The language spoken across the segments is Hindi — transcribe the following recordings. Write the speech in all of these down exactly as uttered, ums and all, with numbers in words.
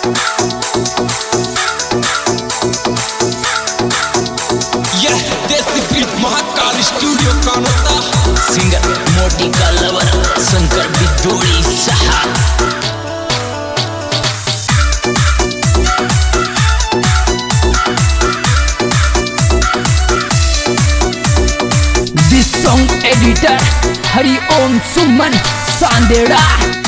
महाकाल स्टूडियो कानोता सिंगर मोटी का लवर शंकर बिदोड़ी सहा this song editor Hari Om Suman Sandera.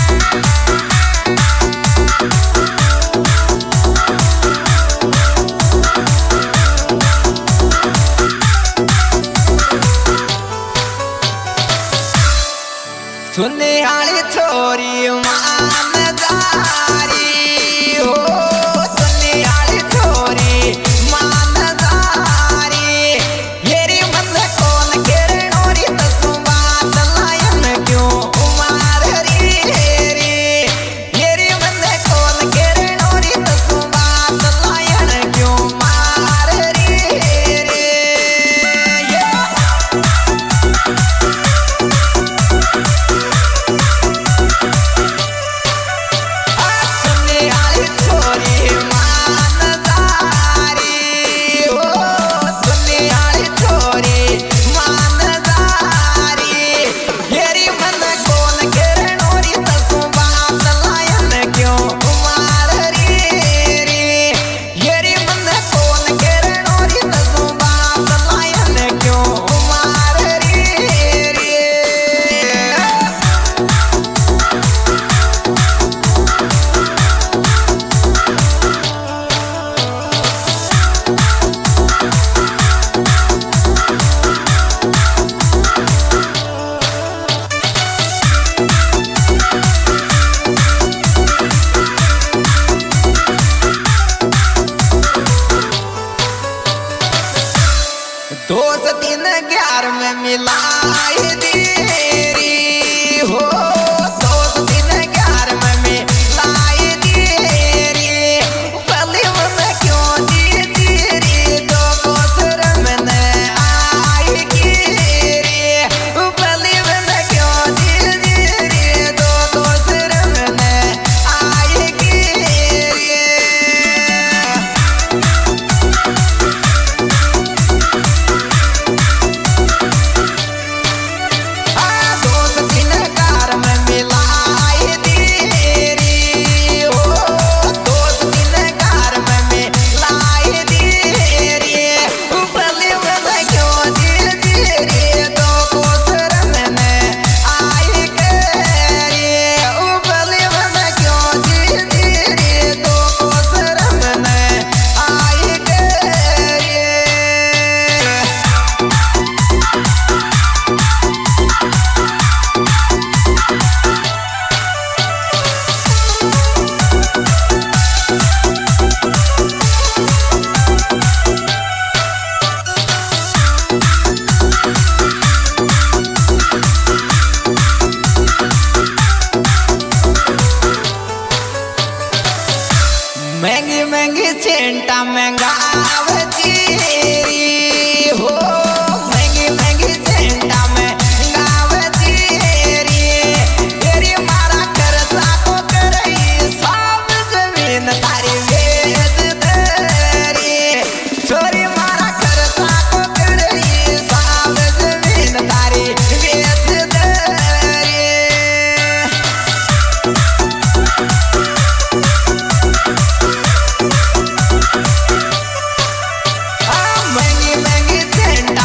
सुनने वाली छोरी मानदारी हो, सुनने वाली छोरी मानदारी मेरी मन कौन किरणोरी तसु बात लायन क्यों उमार री रे मेरी मन कौन किरणोरी तसु बात लायन क्यों मार री रे। दोस्त तीन ग्यारह में मिलाई देरी हो, दोस्त तीन ग्यारह में मिलाई देरी पहले में क्यों दी तेरी दो कोसर में आई गिरी पहले में क्यों दी तेरी दो कोसर में आई गिरी। महंगी महंगी सेंटा महंगा आवती हो, महंगी महंगी सेंटा महंगा आवती तेरी मारा करता को करई सब जमीन तारी वेद तेरी छोरी मारा करता को करई सब जमीन तारी वेद तेरी। महंगी महंगी सेंट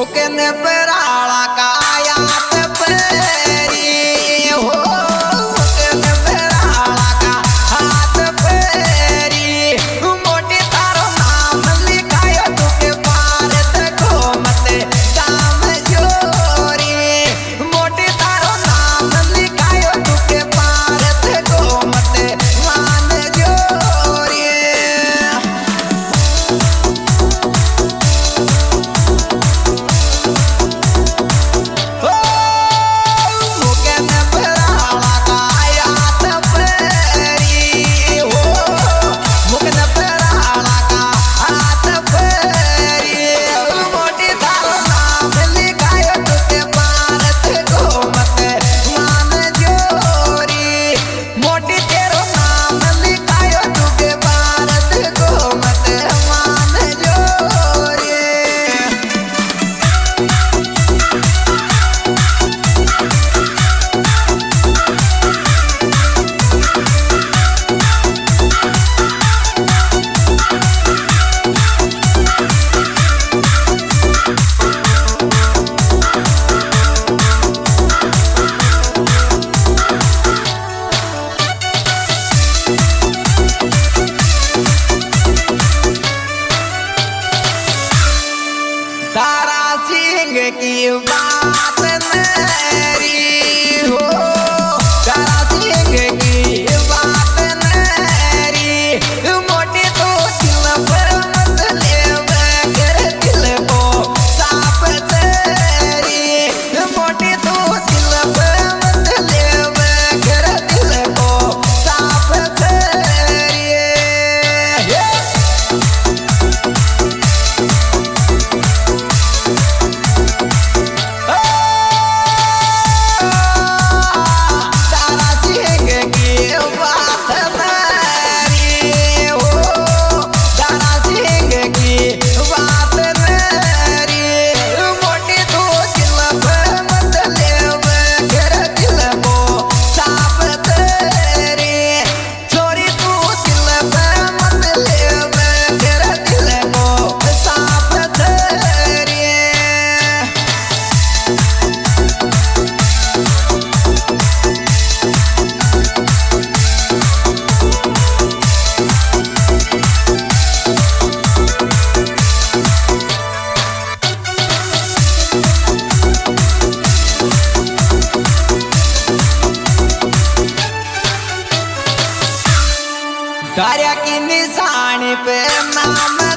मुकन पराला का आयात पेरी हो मुकन पराला का हाथ पेरी मोटी तारो नाम लिखायो तुके भारत को मत काम जोरी मोटी तारो नाम लिखायो तुके भारत को मत मान जोरी तारा सिंह की बात मेरी हो तारा सिंह की बात मेरी मोटी तो दिल पर मत ले कर दिल को साफ तेरी मोटी तो दिल पर मत ले कर दिल को साफ तेरी दारिया की निशानी पे नाम